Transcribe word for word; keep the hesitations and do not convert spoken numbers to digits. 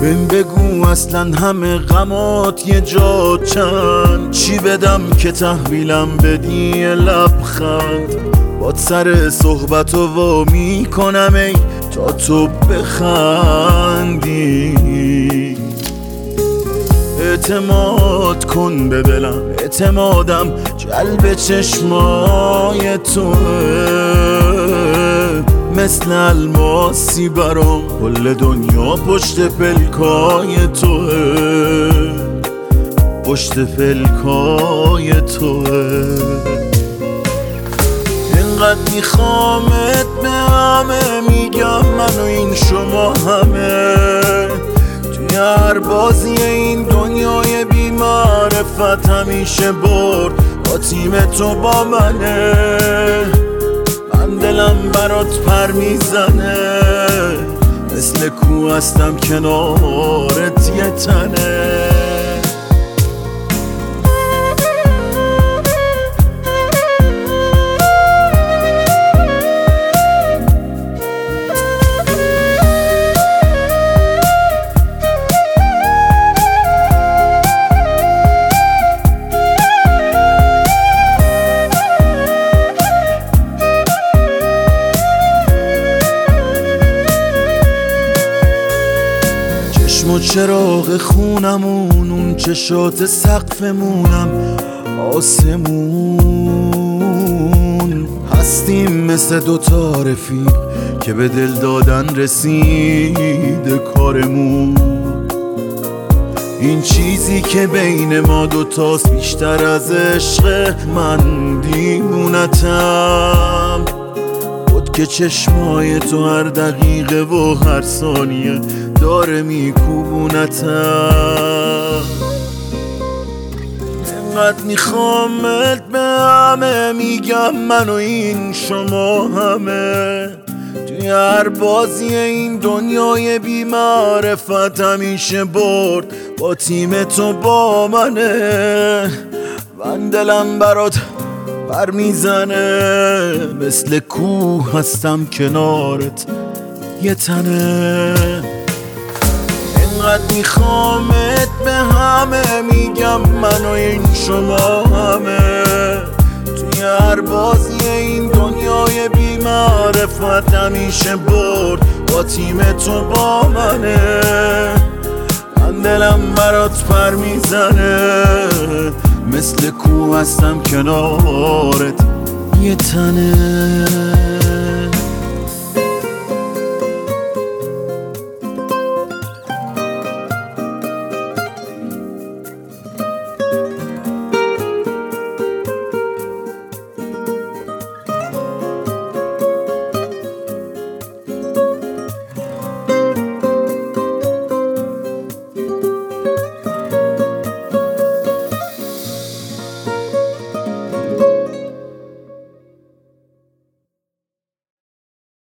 بهم بگو اصلا همه غمات یه جا چند، چی بدم که تحویلم بدی یه لبخند. باد سر صحبتو وا میکنم ای تا تو بخندی. اعتماد کن به دلم، اعتمادم جلب چشمای توه، مثل الماسی برام کل دنیا پشت پلکای توه، پشت پلکای توه. اینقدر میخوامت به همه میگم من و این شما همه، توی هر بازی این دنیای بی معرفت همیشه برد با تیم تو با منه. من دلم برات پر میزنه، مثل کو هستم کنارت یه تنه. چشم و چراغ خونمون، اون چشات سقفمونم آسمون. هستیم مثل دوتا رفیق که به دل دادن رسیده کارمون. این چیزی که بین ما دوتاست بیشتر از عشق، من دیوونتم. بود که چشمای تو هر دقیقه و هر ثانیه داره میکوبونتم. اینقدر میخوامت به همه میگم من و این شما همه، توی هر بازی این دنیای بی معرفت همیشه برد با تیم تو با منه. من دلم برات پر میزنه، مثل کوه هستم کنارت یه تنه. اینقدر میخوامت به همه میگم من و این شما همه، توی هر بازی این دنیای بی معرفت همیشه برد با تیم تو با منه. من دلم برات پر میزنه، مثل کوه هستم کنارت یه تنه.